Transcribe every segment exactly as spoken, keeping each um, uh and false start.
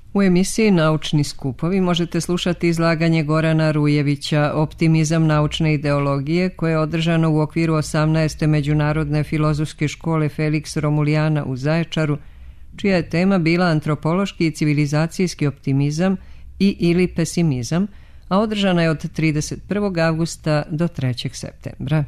U emisiji Naučni skupovi možete slušati izlaganje Gorana Rujevića Optimizam naučne ideologije, koje je održano u okviru osamnaeste Međunarodne filozofske škole Felix Romulijana u Zaječaru, čija je tema bila antropološki i civilizacijski optimizam i ili pesimizam, a održana je od trideset prvog avgusta do trećeg septembra.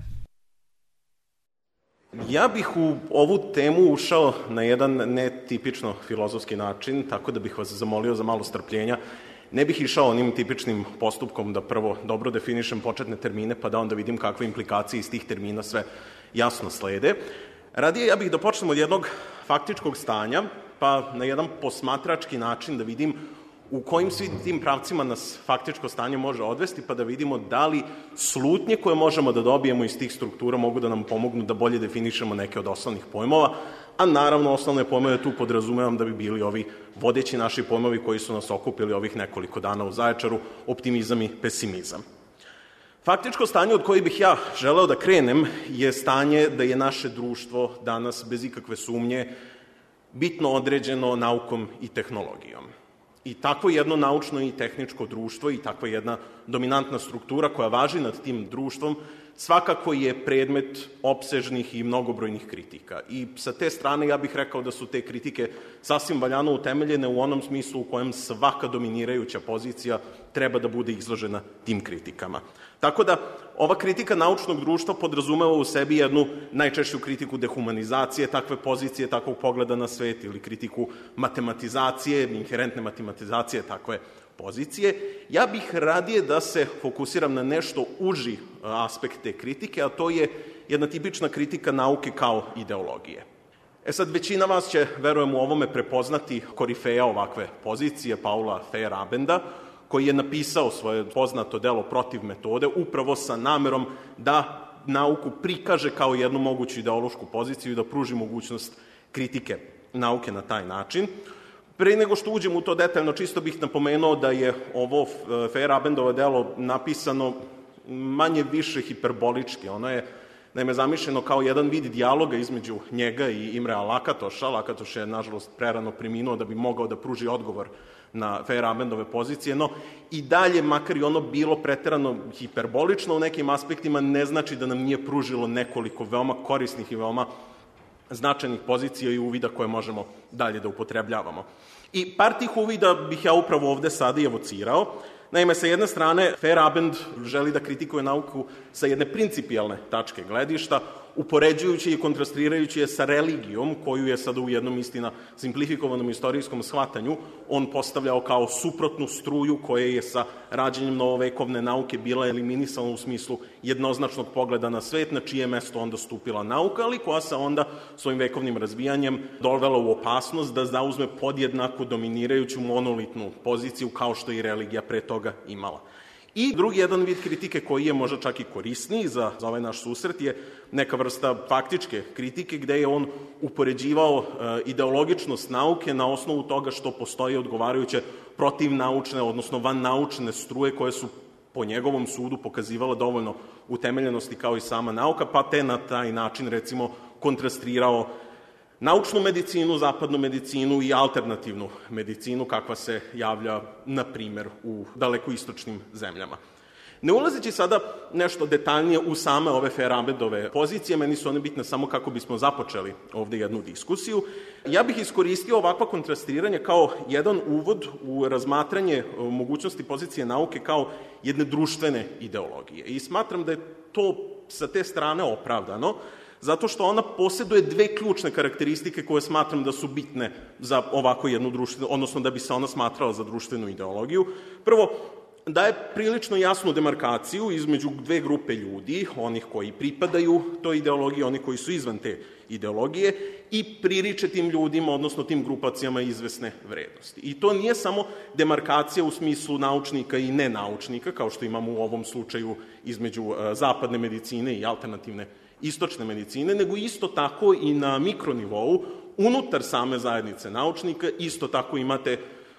Ja bih u ovu temu ušao na jedan netipično filozofski način, tako da bih vas zamolio za malo strpljenja. Ne bih išao onim tipičnim postupkom da prvo dobro definišem početne termine, pa da onda vidim kakve implikacije iz tih termina sve jasno slede. Radije ja bih da počnem od jednog faktičkog stanja, pa na jedan posmatrački način da vidim u kojim svim tim pravcima nas faktičko stanje može odvesti, pa da vidimo da li slutnje koje možemo da dobijemo iz tih struktura mogu da nam pomognu da bolje definišemo neke od osnovnih pojmova, a naravno osnovne pojmove tu podrazumevam da bi bili ovi vodeći naši pojmovi koji su nas okupili ovih nekoliko dana u Zaječaru, optimizam i pesimizam. Faktičko stanje od kojih bih ja želeo da krenem je stanje da je naše društvo danas bez ikakve sumnje bitno određeno naukom i tehnologijom. I takvo jedno naučno i tehničko društvo i takva jedna dominantna struktura koja važi nad tim društvom svakako je predmet opsežnih i mnogobrojnih kritika. I sa te strane ja bih rekao da su te kritike sasvim valjano utemeljene u onom smislu u kojem svaka dominirajuća pozicija treba da bude izložena tim kritikama. Tako da ova kritika naučnog društva podrazumeva u sebi jednu najčešću kritiku dehumanizacije takve pozicije, takvog pogleda na svet, ili kritiku matematizacije, inherentne matematizacije takve pozicije. Ja bih radije da se fokusiram na nešto uži aspekt te kritike, a to je jedna tipična kritika nauke kao ideologije. E sad, većina vas će, verujem, u ovome prepoznati korifeja ovakve pozicije, Paula Feyerabenda, koji je napisao svoje poznato delo Protiv metode, upravo sa namerom da nauku prikaže kao jednu moguću ideološku poziciju i da pruži mogućnost kritike nauke na taj način. Pre nego što uđem u to detaljno, čisto bih napomenuo da je ovo Feyerabendovo delo napisano manje više hiperbolički. Ono je, naime, zamišljeno kao jedan vid dijaloga između njega i Imrea Lakatoša. Lakatoš je, nažalost, prerano preminuo da bi mogao da pruži odgovor na Feyerabendove pozicije, no i dalje, makar i ono bilo preterano hiperbolično u nekim aspektima, ne znači da nam nije pružilo nekoliko veoma korisnih i veoma značajnih pozicija i uvida koje možemo dalje da upotrebljavamo. I par tih uvida bih ja upravo ovde sada i evocirao. Naime, sa jedne strane, Feyerabend želi da kritikuje nauku sa jedne principijalne tačke gledišta, upoređujući i kontrastirajući je sa religijom, koju je sada u jednom istina simplifikovanom istorijskom shvatanju on postavljao kao suprotnu struju koja je sa rađenjem novovekovne nauke bila eliminisana u smislu jednoznačnog pogleda na svet, na čije mesto onda stupila nauka, ali koja se onda svojim vekovnim razvijanjem dovela u opasnost da zauzme podjednako dominirajuću monolitnu poziciju kao što je religija pre toga imala. I drugi jedan vid kritike koji je možda čak i korisniji za, za ovaj naš susret je neka vrsta faktičke kritike gde je on upoređivao e, ideologičnost nauke na osnovu toga što postoje odgovarajuće protivnaučne, odnosno vannaučne struje koje su po njegovom sudu pokazivala dovoljno utemeljenosti kao i sama nauka, pa te na taj način recimo kontrastirao naučnu medicinu, zapadnu medicinu i alternativnu medicinu kakva se javlja, na primer, u dalekoistočnim zemljama. Ne ulazeći sada nešto detaljnije u same ove Feyerabendove pozicije, meni su one bitne samo kako bismo započeli ovde jednu diskusiju, ja bih iskoristio ovakva kontrastiranja kao jedan uvod u razmatranje mogućnosti pozicije nauke kao jedne društvene ideologije. I smatram da je to sa te strane opravdano, zato što ona posjeduje dve ključne karakteristike koje smatram da su bitne za ovako jednu društvenu, odnosno da bi se ona smatrala za društvenu ideologiju. Prvo, daje prilično jasnu demarkaciju između dve grupe ljudi, onih koji pripadaju toj ideologiji, onih koji su izvan te ideologije, i pririče tim ljudima, odnosno tim grupacijama, izvesne vrednosti. I to nije samo demarkacija u smislu naučnika i nenaučnika, kao što imamo u ovom slučaju između zapadne medicine i alternativne istočne medicine, nego isto tako i na mikronivou, unutar same zajednice naučnika, isto tako imate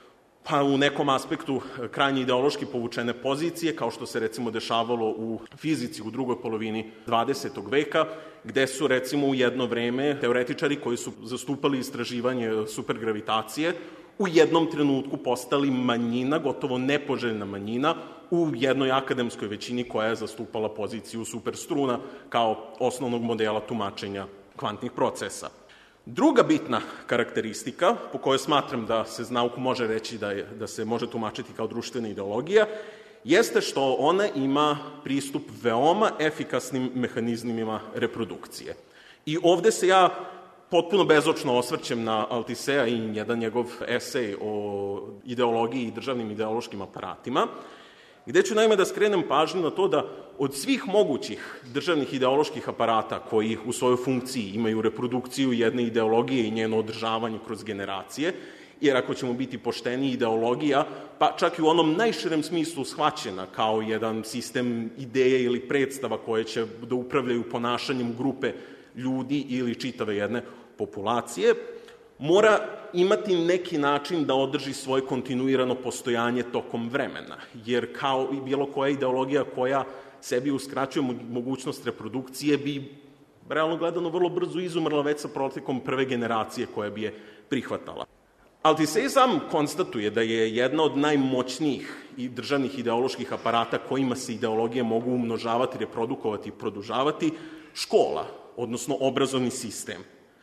pa u nekom aspektu krajnje ideološki povučene pozicije, kao što se recimo dešavalo u fizici u drugoj polovini dvadesetog veka, gde su recimo u jedno vreme teoretičari koji su zastupali istraživanje supergravitacije u jednom trenutku postali manjina, gotovo nepoželjna manjina, u jednoj akademskoj većini koja je zastupala poziciju superstruna kao osnovnog modela tumačenja kvantnih procesa. Druga bitna karakteristika, po kojoj smatram da se nauku može reći da, je, da se može tumačiti kao društvena ideologija, jeste što ona ima pristup veoma efikasnim mehanizmima reprodukcije. I ovde se ja potpuno bezočno osvrćem na Altisea i jedan njegov esej o ideologiji i državnim ideološkim aparatima, gde ću naime da skrenem pažnju na to da od svih mogućih državnih ideoloških aparata koji u svojoj funkciji imaju reprodukciju jedne ideologije i njeno održavanje kroz generacije, jer ako ćemo biti pošteni, ideologija, pa čak i u onom najširem smislu shvaćena kao jedan sistem ideje ili predstava koje će da upravljaju ponašanjem grupe ljudi ili čitave jedne populacije, mora imati neki način da održi svoje kontinuirano postojanje tokom vremena, jer kao i bilo koja ideologija koja sebi uskraćuje mogućnost reprodukcije bi, realno gledano, vrlo brzo izumrla već sa protekom prve generacije koja bi je prihvatala. Altisej sam konstatuje da je jedna od najmoćnijih i državnih ideoloških aparata kojima se ideologije mogu umnožavati, reprodukovati i produžavati škola, odnosno obrazovni sistem.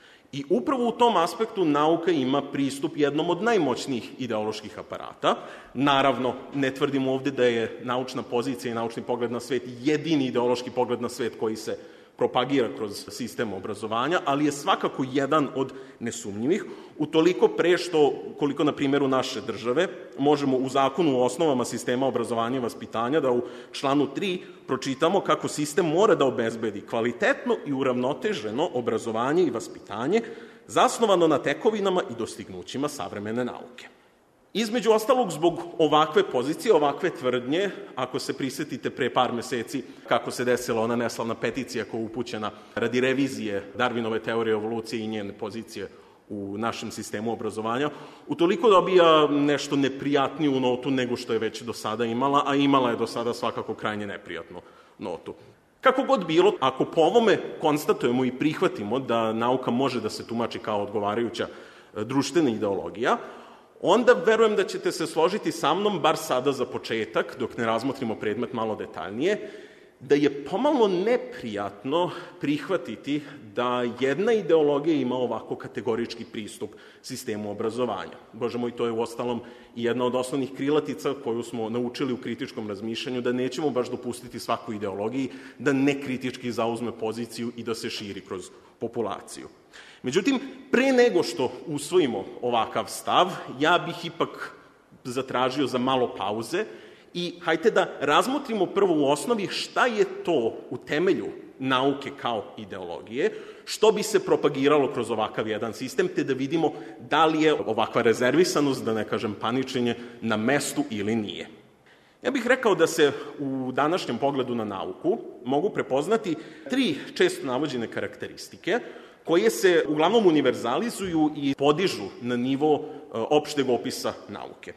I upravo u tom aspektu nauka ima pristup jednom od najmoćnijih ideoloških aparata. Naravno, ne tvrdimo ovde da je naučna pozicija i naučni pogled na svet jedini ideološki pogled na svet koji se propagira kroz sistem obrazovanja, ali je svakako jedan od nesumnjivih, utoliko pre što, koliko na primjeru naše države, možemo u zakonu o osnovama sistema obrazovanja i vaspitanja da u članu tri pročitamo kako sistem mora da obezbedi kvalitetno i uravnoteženo obrazovanje i vaspitanje zasnovano na tekovinama i dostignućima savremene nauke. Između ostalog, zbog ovakve pozicije, ovakve tvrdnje, ako se prisetite pre par meseci kako se desila ona neslavna peticija koja je upućena radi revizije Darwinove teorije evolucije i njene pozicije u našem sistemu obrazovanja, utoliko dobija nešto neprijatniju notu nego što je već do sada imala, a imala je do sada svakako krajnje neprijatnu notu. Kako god bilo, ako po ovome konstatujemo i prihvatimo da nauka može da se tumači kao odgovarajuća društvena ideologija, onda verujem da ćete se složiti sa mnom, bar sada za početak, dok ne razmotrimo predmet malo detaljnije, da je pomalo neprijatno prihvatiti da jedna ideologija ima ovako kategorički pristup sistemu obrazovanja. Bože moj, to je uostalom i jedna od osnovnih krilatica koju smo naučili u kritičkom razmišljanju, da nećemo baš dopustiti svakoj ideologiji da nekritički zauzme poziciju i da se širi kroz populaciju. Međutim, pre nego što usvojimo ovakav stav, ja bih ipak zatražio za malo pauze i hajte da razmotrimo prvo u osnovi šta je to u temelju nauke kao ideologije, što bi se propagiralo kroz ovakav jedan sistem, te da vidimo da li je ovakva rezervisanost, da ne kažem paničenje, na mestu ili nije. Ja bih rekao da se u današnjem pogledu na nauku mogu prepoznati tri često navođene karakteristike koje se uglavnom univerzalizuju i podižu na nivo opšteg opisa nauke.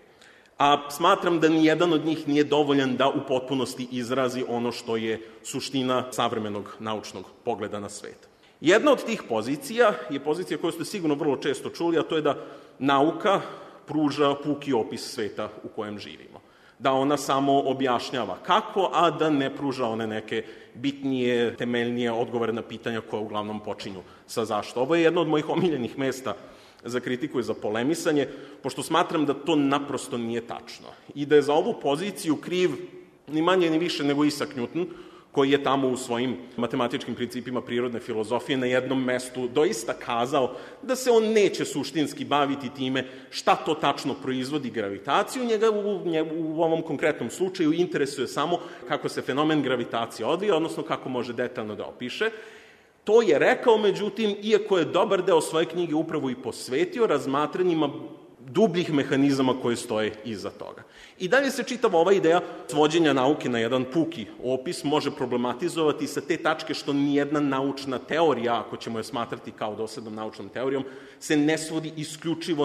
A smatram da ni jedan od njih nije dovoljan da u potpunosti izrazi ono što je suština savremenog naučnog pogleda na svet. Jedna od tih pozicija je pozicija koju ste sigurno vrlo često čuli, a to je da nauka pruža puki opis sveta u kojem živimo. Da ona samo objašnjava kako, a da ne pruža one neke bitnije, temeljnije odgovore na pitanja koja uglavnom počinju sa zašto. Ovo je jedno od mojih omiljenih mesta za kritiku i za polemisanje, pošto smatram da to naprosto nije tačno. I da je za ovu poziciju kriv ni manje ni više nego Isaac Newton, koji je tamo u svojim matematičkim principima prirodne filozofije na jednom mestu doista kazao da se on neće suštinski baviti time šta to tačno proizvodi gravitaciju. Njega u, u ovom konkretnom slučaju interesuje samo kako se fenomen gravitacije odvija, odnosno kako može detaljno da opiše. To je rekao, međutim, iako je dobar deo svoje knjige upravo i posvetio razmatranjima dubljih mehanizama koje stoje iza toga. I dalje se čitava ova ideja svođenja nauke na jedan puki opis može problematizovati sa te tačke što nijedna naučna teorija, ako ćemo je smatrati kao doslednom naučnom teorijom, se ne svodi isključivo na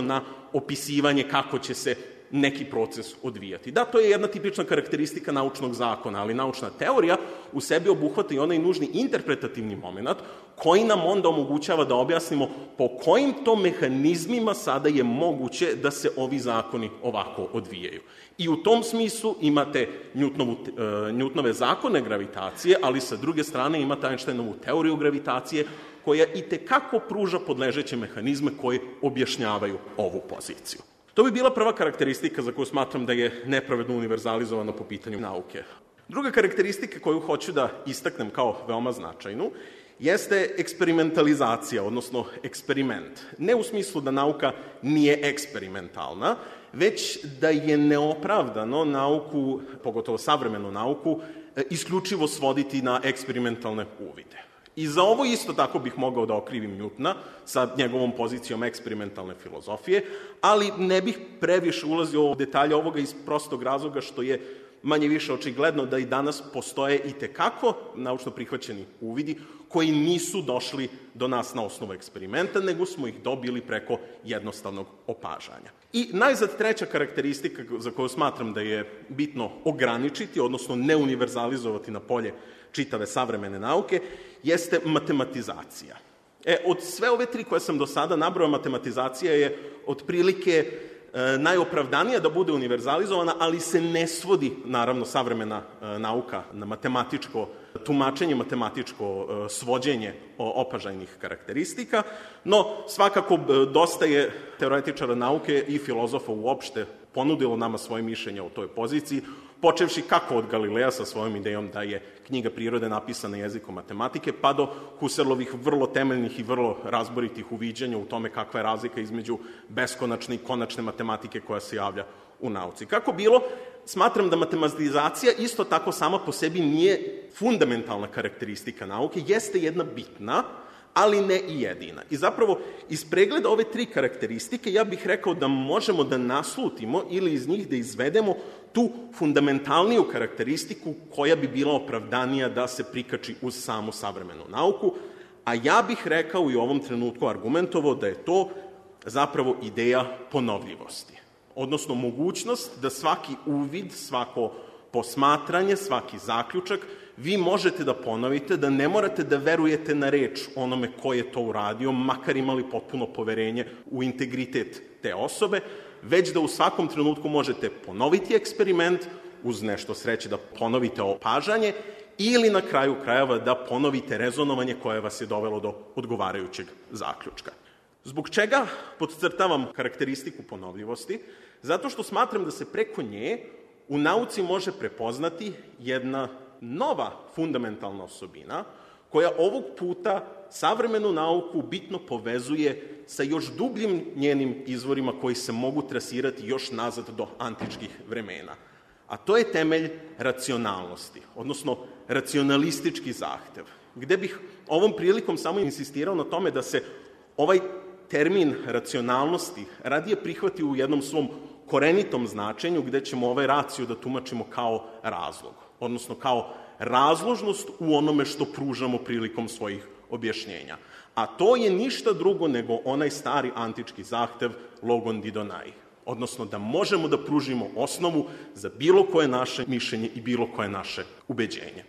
opisivanje kako će se neki proces odvijati. Da, to je jedna tipična karakteristika naučnog zakona, ali naučna teorija u sebi obuhvata i onaj nužni interpretativni moment koji nam onda omogućava da objasnimo po kojim to mehanizmima sada je moguće da se ovi zakoni ovako odvijaju. I u tom smislu imate Newtonovu, Newtonove zakone gravitacije, ali sa druge strane imate Einsteinovu teoriju gravitacije koja i tekako pruža podležeće mehanizme koji objašnjavaju ovu poziciju. To bi bila prva karakteristika za koju smatram da je nepravedno univerzalizovana po pitanju nauke. Druga karakteristika koju hoću da istaknem kao veoma značajnu jeste eksperimentalizacija, odnosno eksperiment. Ne u smislu da nauka nije eksperimentalna, već da je neopravdano nauku, pogotovo savremenu nauku, isključivo svoditi na eksperimentalne uvide. I za ovo isto tako bih mogao da okrivim Newtona sa njegovom pozicijom eksperimentalne filozofije, ali ne bih previše ulazio u detalje ovoga iz prostog razloga što je manje više očigledno da i danas postoje i tekako naučno prihvaćeni uvidi koji nisu došli do nas na osnovu eksperimenta, nego smo ih dobili preko jednostavnog opažanja. I najzad treća karakteristika za koju smatram da je bitno ograničiti, odnosno neuniverzalizovati na polje čitave savremene nauke, jeste matematizacija. E, od sve ove tri koje sam do sada nabrojao, matematizacija je otprilike e, najopravdanija da bude univerzalizovana, ali se ne svodi, naravno, savremena e, nauka na matematičko tumačenje, matematičko e, svođenje opažajnih karakteristika, no svakako e, dosta je teoretičara nauke i filozofa uopšte ponudilo nama svoje mišljenje o toj poziciji, počevši kako od Galileja sa svojom idejom da je knjiga prirode napisana jezikom matematike, pa do Husserlovih vrlo temeljnih i vrlo razboritih uviđanja u tome kakva je razlika između beskonačne i konačne matematike koja se javlja u nauci. Kako bilo, smatram da matematizacija isto tako sama po sebi nije fundamentalna karakteristika nauke, jeste jedna bitna, ali ne i jedina. I zapravo, iz pregleda ove tri karakteristike, ja bih rekao da možemo da naslutimo ili iz njih da izvedemo tu fundamentalniju karakteristiku koja bi bila opravdanija da se prikači uz samu savremenu nauku, a ja bih rekao i u ovom trenutku argumentovao da je to zapravo ideja ponovljivosti. Odnosno, mogućnost da svaki uvid, svako posmatranje, svaki zaključak, vi možete da ponovite, da ne morate da verujete na reč onome ko je to uradio, makar imali potpuno poverenje u integritet te osobe, već da u svakom trenutku možete ponoviti eksperiment, uz nešto sreće da ponovite opažanje, ili na kraju krajeva da ponovite rezonovanje koje vas je dovelo do odgovarajućeg zaključka. Zbog čega podcrtavam karakteristiku ponovljivosti? Zato što smatram da se preko nje u nauci može prepoznati jedna nova fundamentalna osobina koja ovog puta savremenu nauku bitno povezuje sa još dubljim njenim izvorima koji se mogu trasirati još nazad do antičkih vremena. A to je temelj racionalnosti, odnosno racionalistički zahtev, gde bih ovom prilikom samo insistirao na tome da se ovaj termin racionalnosti radije prihvati u jednom svom korenitom značenju, gde ćemo ovaj raciju da tumačimo kao razlog, odnosno kao razložnost u onome što pružamo prilikom svojih objašnjenja. A to je ništa drugo nego onaj stari antički zahtev logon didonai, odnosno da možemo da pružimo osnovu za bilo koje naše mišljenje i bilo koje naše ubeđenje.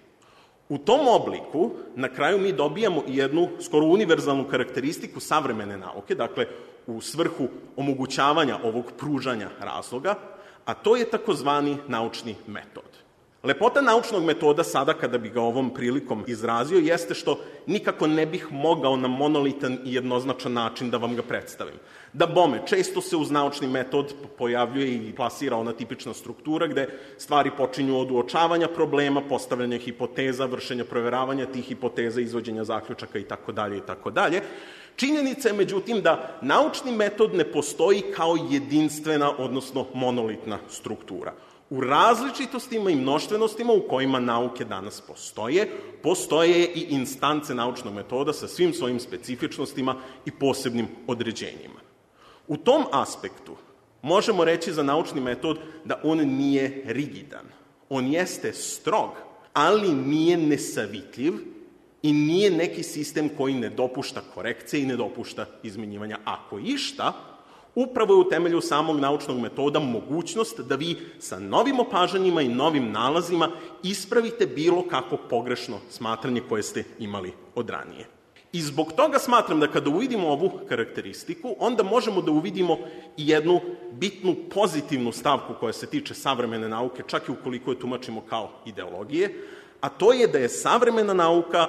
U tom obliku, na kraju mi dobijamo i jednu skoro univerzalnu karakteristiku savremene nauke, dakle, u svrhu omogućavanja ovog pružanja razloga, a to je takozvani naučni metod. Lepota naučnog metoda sada, kada bi ga ovom prilikom izrazio, jeste što nikako ne bih mogao na monolitan i jednoznačan način da vam ga predstavim. Da bome, često se uz naučni metod pojavljuje i plasira ona tipična struktura gde stvari počinju od uočavanja problema, postavljanja hipoteza, vršenja proveravanja tih hipoteza, izvođenja zaključaka itd. itd. Činjenica je, međutim, da naučni metod ne postoji kao jedinstvena, odnosno monolitna struktura. U različitostima i mnoštvenostima u kojima nauke danas postoje, postoje i instance naučnog metoda sa svim svojim specifičnostima i posebnim određenjima. U tom aspektu možemo reći za naučni metod da on nije rigidan. On jeste strog, ali nije nesavitljiv i nije neki sistem koji ne dopušta korekcije i ne dopušta izmenjivanja. Ako išta, Upravo je u temelju samog naučnog metoda mogućnost da vi sa novim opažanjima i novim nalazima ispravite bilo kako pogrešno smatranje koje ste imali od ranije. I zbog toga smatram da kada uvidimo ovu karakteristiku, onda možemo da uvidimo i jednu bitnu pozitivnu stavku koja se tiče savremene nauke, čak i ukoliko je tumačimo kao ideologije, a to je da je savremena nauka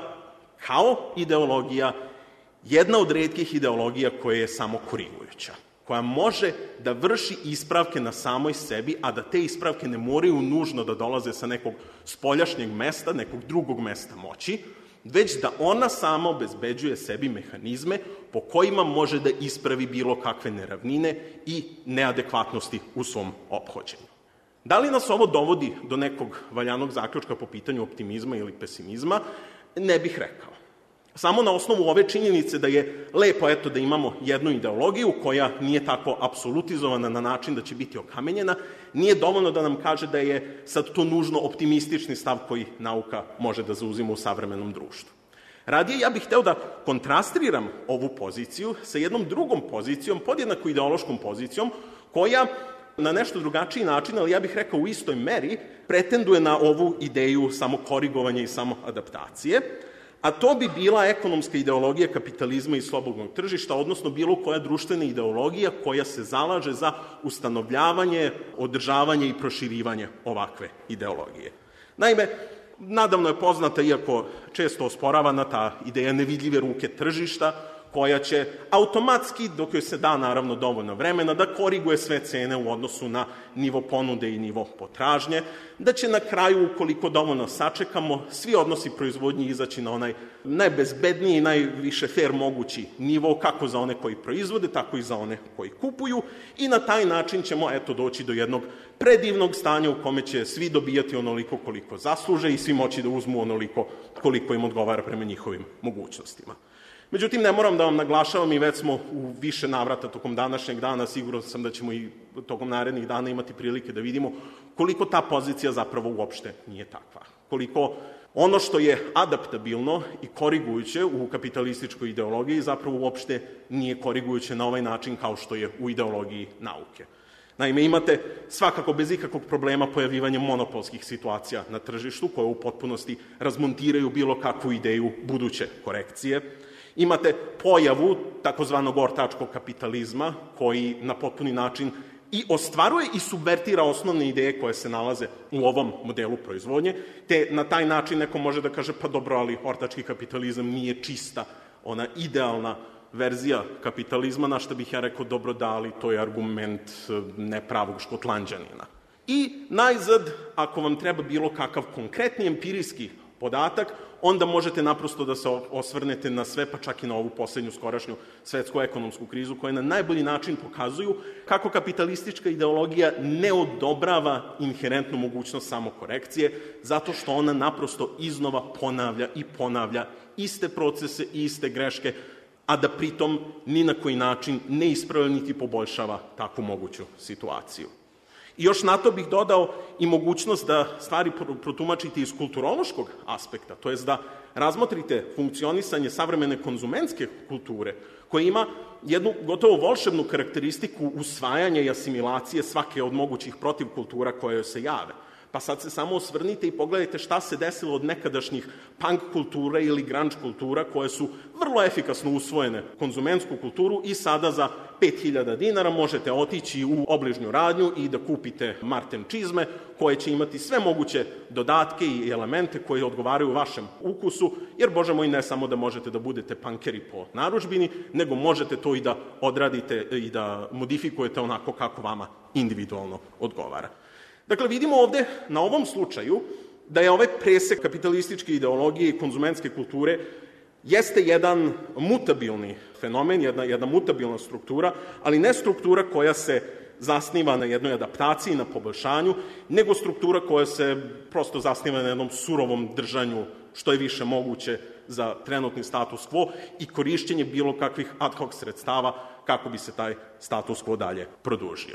kao ideologija jedna od retkih ideologija koja je samo korigujuća, koja može da vrši ispravke na samoj sebi, a da te ispravke ne moraju nužno da dolaze sa nekog spoljašnjeg mesta, nekog drugog mesta moći, već da ona sama obezbeđuje sebi mehanizme po kojima može da ispravi bilo kakve neravnine i neadekvatnosti u svom ophođenju. Da li nas ovo dovodi do nekog valjanog zaključka po pitanju optimizma ili pesimizma? Ne bih rekao. Samo na osnovu ove činjenice da je lepo eto da imamo jednu ideologiju koja nije tako apsolutizovana na način da će biti okamenjena, nije dovoljno da nam kaže da je sad to nužno optimistični stav koji nauka može da zauzima u savremenom društvu. Radije ja bih hteo da kontrastiram ovu poziciju sa jednom drugom pozicijom, podjednako ideološkom pozicijom, koja na nešto drugačiji način, ali ja bih rekao u istoj meri, pretenduje na ovu ideju samokorigovanja i samoadaptacije, a to bi bila ekonomska ideologija kapitalizma i slobodnog tržišta, odnosno bilo koja društvena ideologija koja se zalaže za ustanovljavanje, održavanje i proširivanje ovakve ideologije. Naime, nadavno je poznata, iako često osporavana, ta ideja nevidljive ruke tržišta, koja će automatski, dok joj se da naravno dovoljno vremena, da koriguje sve cene u odnosu na nivo ponude i nivo potražnje, da će na kraju, ukoliko dovoljno sačekamo, svi odnosi proizvodnje izaći na onaj najbezbedniji i najviše fair mogući nivo, kako za one koji proizvode, tako i za one koji kupuju, i na taj način ćemo eto doći do jednog predivnog stanja u kome će svi dobijati onoliko koliko zasluže i svi moći da uzmu onoliko koliko im odgovara prema njihovim mogućnostima. Međutim, ne moram da vam naglašavam i već smo u više navrata tokom današnjeg dana, siguran sam da ćemo i tokom narednih dana imati prilike da vidimo koliko ta pozicija zapravo uopšte nije takva. Koliko ono što je adaptabilno i korigujuće u kapitalističkoj ideologiji zapravo uopšte nije korigujuće na ovaj način kao što je u ideologiji nauke. Naime, imate svakako bez ikakvog problema pojavljivanje monopolskih situacija na tržištu koje u potpunosti razmontiraju bilo kakvu ideju buduće korekcije. Imate pojavu takozvanog ortačkog kapitalizma koji na potpuni način i ostvaruje i subvertira osnovne ideje koje se nalaze u ovom modelu proizvodnje, te na taj način neko može da kaže pa dobro, ali ortački kapitalizam nije čista, ona idealna verzija kapitalizma, na što bih ja rekao dobro da, ali to je argument nepravog Škotlanđanina. I najzad, ako vam treba bilo kakav konkretni empirijski podatak, onda možete naprosto da se osvrnete na sve, pa čak i na ovu poslednju skorašnju svetsku ekonomsku krizu, koja na najbolji način pokazuju kako kapitalistička ideologija ne odobrava inherentnu mogućnost samokorekcije, zato što ona naprosto iznova ponavlja i ponavlja iste procese i iste greške, a da pritom ni na koji način ne ispravlja niti poboljšava takvu moguću situaciju. I još na to bih dodao i mogućnost da stvari protumačite iz kulturološkog aspekta, to jest da razmotrite funkcionisanje savremene konzumentske kulture, koja ima jednu gotovo volšebnu karakteristiku usvajanja i asimilacije svake od mogućih protivkultura koje joj se jave. Pa sad se samo osvrnite i pogledajte šta se desilo od nekadašnjih punk kultura ili grunge kultura koje su vrlo efikasno usvojene konzumentsku kulturu i sada za pet hiljada dinara možete otići u obližnju radnju i da kupite Marten čizme koje će imati sve moguće dodatke i elemente koji odgovaraju vašem ukusu, jer, bože moj, ne samo da možete da budete punkeri po narudžbini, nego možete to i da odradite i da modifikujete onako kako vama individualno odgovara. Dakle, vidimo ovde, na ovom slučaju, da je ovaj presek kapitalističke ideologije i konzumentske kulture jeste jedan mutabilni fenomen, jedna, jedna mutabilna struktura, ali ne struktura koja se zasniva na jednoj adaptaciji, na poboljšanju, nego struktura koja se prosto zasniva na jednom surovom držanju što je više moguće za trenutni status quo i korišćenje bilo kakvih ad hoc sredstava kako bi se taj status quo dalje produžio.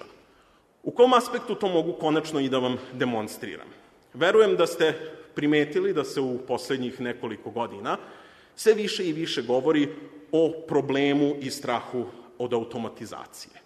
U kom aspektu to mogu konačno i da vam demonstriram? Verujem da ste primetili da se u poslednjih nekoliko godina sve više i više govori o problemu i strahu od automatizacije.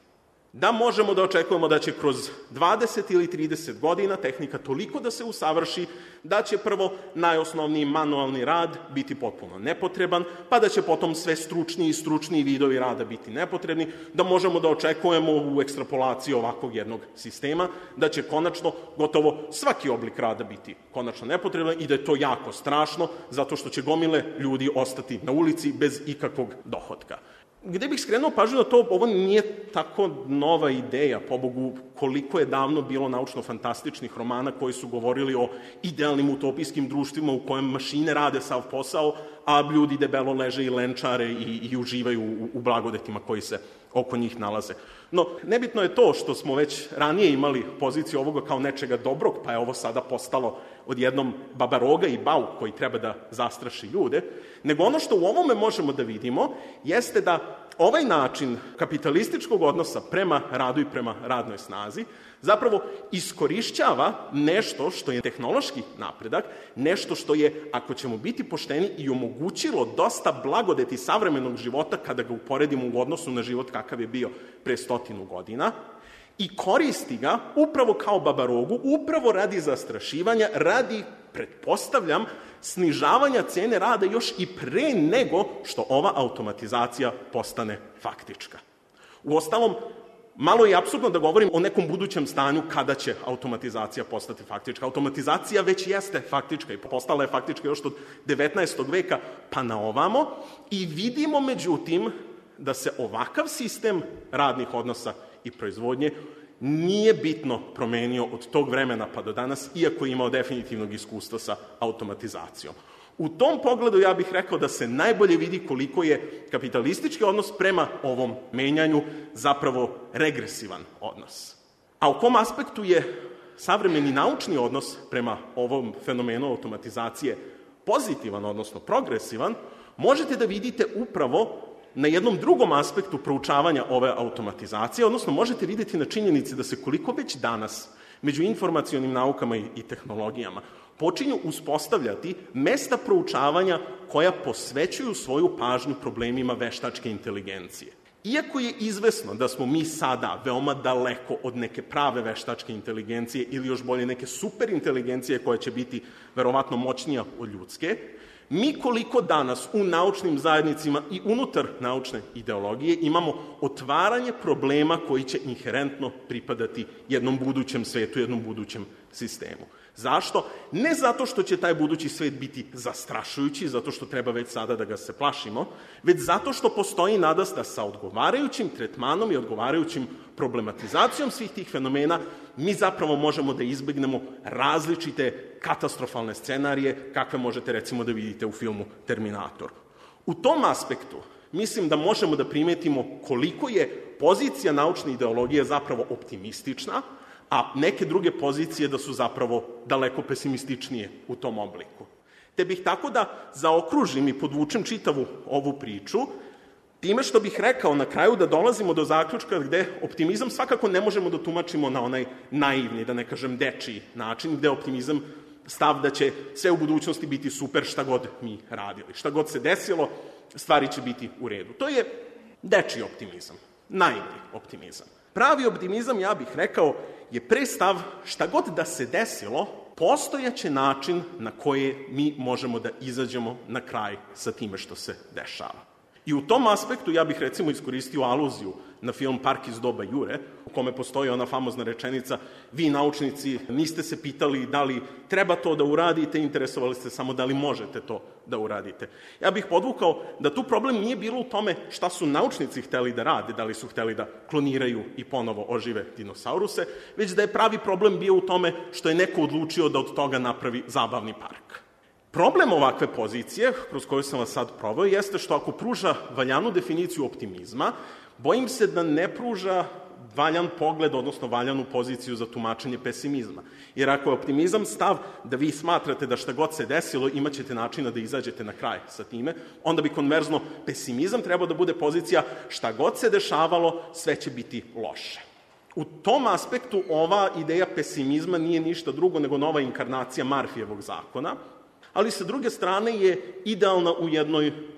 da možemo da očekujemo da će kroz dvadeset ili trideset godina tehnika toliko da se usavrši da će prvo najosnovniji manualni rad biti potpuno nepotreban, pa da će potom sve stručniji i stručniji vidovi rada biti nepotrebni, da možemo da očekujemo u ekstrapolaciji ovakvog jednog sistema, da će konačno gotovo svaki oblik rada biti konačno nepotreban i da je to jako strašno zato što će gomile ljudi ostati na ulici bez ikakvog dohotka. Gde bih skrenuo pažnju da to, ovo nije tako nova ideja, pobogu, koliko je davno bilo naučno-fantastičnih romana koji su govorili o idealnim utopijskim društvima u kojem mašine rade sav posao, a ljudi debelo leže i lenčare i, i uživaju u, u blagodetima koji se oko njih nalaze. No, nebitno je to što smo već ranije imali poziciju ovoga kao nečega dobrog, pa je ovo sada postalo odjednom babaroga i bauk koji treba da zastraši ljude, nego ono što u ovome možemo da vidimo jeste da ovaj način kapitalističkog odnosa prema radu i prema radnoj snazi zapravo iskorišćava nešto što je tehnološki napredak, nešto što je, ako ćemo biti pošteni, i omogućilo dosta blagodeti savremenog života kada ga uporedimo u odnosu na život kakav je bio pre stotinu godina, i koristi ga upravo kao babarogu, upravo radi zastrašivanja, radi, pretpostavljam, snižavanja cene rada još i pre nego što ova automatizacija postane faktička. Uostalom, malo je apsurdno da govorim o nekom budućem stanju kada će automatizacija postati faktička. Automatizacija već jeste faktička i postala je faktička još od devetnaestog veka pa na ovamo, i vidimo međutim da se ovakav sistem radnih odnosa i proizvodnje nije bitno promenio od tog vremena pa do danas, iako je imao definitivnog iskustva sa automatizacijom. U tom pogledu ja bih rekao da se najbolje vidi koliko je kapitalistički odnos prema ovom menjanju zapravo regresivan odnos. A u kom aspektu je savremeni naučni odnos prema ovom fenomenu automatizacije pozitivan, odnosno progresivan, možete da vidite upravo na jednom drugom aspektu proučavanja ove automatizacije, odnosno možete vidjeti na činjenici da se koliko već danas među informacionim naukama i, i tehnologijama počinju uspostavljati mesta proučavanja koja posvećuju svoju pažnju problemima veštačke inteligencije. Iako je izvesno da smo mi sada veoma daleko od neke prave veštačke inteligencije ili još bolje neke superinteligencije koja će biti verovatno moćnija od ljudske, mi koliko danas u naučnim zajednicima i unutar naučne ideologije imamo otvaranje problema koji će inherentno pripadati jednom budućem svetu, jednom budućem sistemu. Zašto? Ne zato što će taj budući svet biti zastrašujući, zato što treba već sada da ga se plašimo, već zato što postoji nada da sa odgovarajućim tretmanom i odgovarajućim problematizacijom svih tih fenomena mi zapravo možemo da izbegnemo različite katastrofalne scenarije kakve možete recimo da vidite u filmu Terminator. U tom aspektu mislim da možemo da primetimo koliko je pozicija naučne ideologije zapravo optimistična, a neke druge pozicije da su zapravo daleko pesimističnije u tom obliku. Te bih tako da zaokružim i podvučem čitavu ovu priču, time što bih rekao na kraju da dolazimo do zaključka gde optimizam svakako ne možemo da tumačimo na onaj naivni, da ne kažem dečiji način, gde optimizam stav da će sve u budućnosti biti super šta god mi radili. Šta god se desilo, stvari će biti u redu. To je dečiji optimizam, naivni optimizam. Pravi optimizam, ja bih rekao, je pre stav šta god da se desilo, postojaće način na koje mi možemo da izađemo na kraj sa time što se dešava. I u tom aspektu ja bih recimo iskoristio aluziju na film Park iz doba Jure, u kome postoji ona famozna rečenica: vi naučnici niste se pitali da li treba to da uradite, interesovali ste samo da li možete to da uradite. Ja bih podvukao da tu problem nije bilo u tome šta su naučnici hteli da rade, da li su hteli da kloniraju i ponovo ožive dinosauruse, već da je pravi problem bio u tome što je neko odlučio da od toga napravi zabavni park. Problem ovakve pozicije, kroz koju sam vas sad proveo, jeste što ako pruža valjanu definiciju optimizma, bojim se da ne pruža valjan pogled, odnosno valjanu poziciju za tumačenje pesimizma. Jer ako je optimizam stav da vi smatrate da šta god se desilo, imat ćete načina da izađete na kraj sa time, onda bi konverzno pesimizam trebao da bude pozicija šta god se dešavalo, sve će biti loše. U tom aspektu ova ideja pesimizma nije ništa drugo nego nova inkarnacija Marfijevog zakona, ali sa druge strane je idealna u jednoj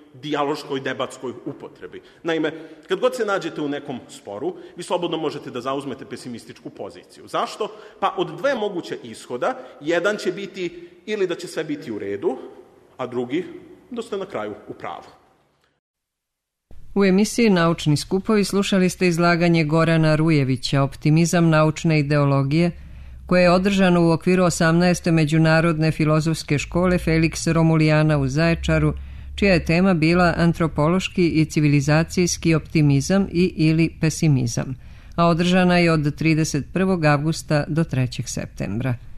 dijaloškoj, debatskoj upotrebi. Naime, kad god se nađete u nekom sporu, vi slobodno možete da zauzmete pesimističku poziciju. Zašto? Pa od dve moguće ishoda, jedan će biti ili da će sve biti u redu, a drugi da ste na kraju u pravu. U emisiji Naučni skupovi slušali ste izlaganje Gorana Rujevića Optimizam naučne ideologije, koje je održano u okviru osamnaeste Međunarodne filozofske škole Felix Romulijana u Zaječaru, čija je tema bila antropološki i civilizacijski optimizam i ili pesimizam, a održana je od trideset prvog avgusta do trećeg septembra.